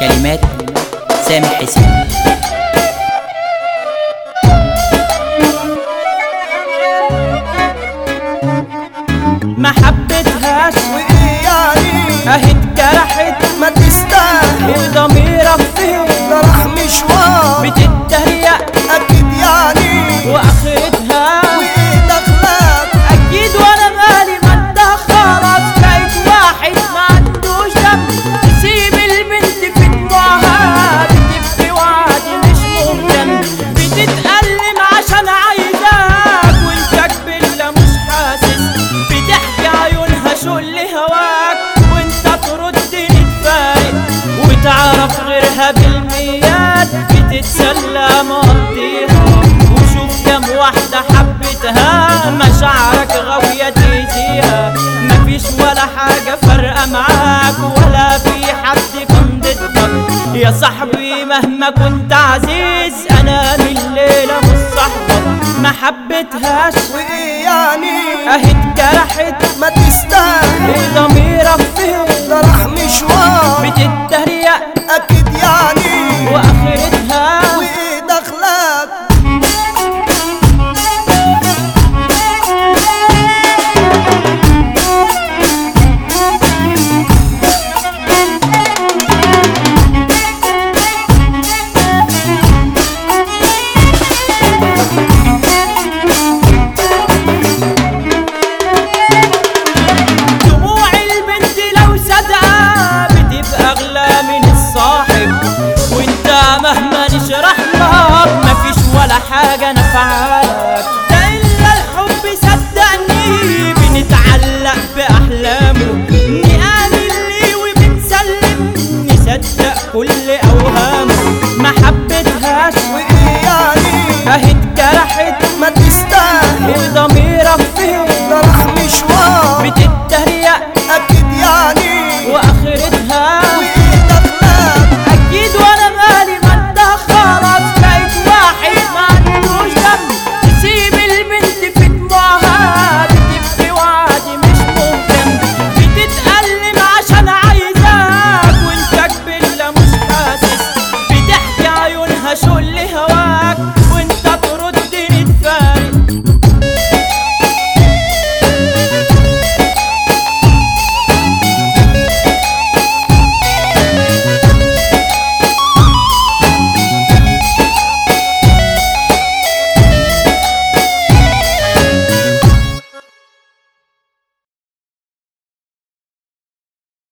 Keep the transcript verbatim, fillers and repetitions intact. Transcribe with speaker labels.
Speaker 1: كلمات سامح حسين.
Speaker 2: ما حبيتهاش
Speaker 3: وايه يعني
Speaker 2: اهي اتجرحت
Speaker 3: ما تستاهل
Speaker 2: وضميرك فيه
Speaker 3: ده راح مشوار
Speaker 2: بتتريق
Speaker 3: اكيد يعني
Speaker 2: واخرتها
Speaker 3: وايه دخلك
Speaker 2: اكيد وانا مالي ما انت خلاص بقيت واحد ما عندوش دم تسيب البنت في دموعها بتبكي وعدي مش مهتم بتتألم عشان عايزاك وانت كبيرة مش حاسس بتحكي عيونها شل هواك وانت تردني تفارق وتعرف غيرها بالميات بتتسلى مقضيها وشوف كم واحدة حبتها مشاعرك غاوية تأذيها مفيش ولا حاجة فارقة معاك ولا في حد كان ضدك يا صاحبي مهما كنت عزيز انا من الليلة مش صاحبك ما حبيتهاش
Speaker 3: وايه يعني
Speaker 2: اهي اتجرحت
Speaker 3: ما تستاهل
Speaker 2: وضميرك فيه
Speaker 3: ده راح مشوار
Speaker 2: بتتريق
Speaker 3: اكيد يعني
Speaker 2: واخرتها
Speaker 3: وايه دخلك
Speaker 2: دموع البنت لو صدقة بتبقى اغلى من الصاحب وانت مهما نشرح لك مفيش ولا حاجة نفعالك ده الا الحب صدقني بنتعلق باحلامه نآمن ليه وبنسلم نصدق كل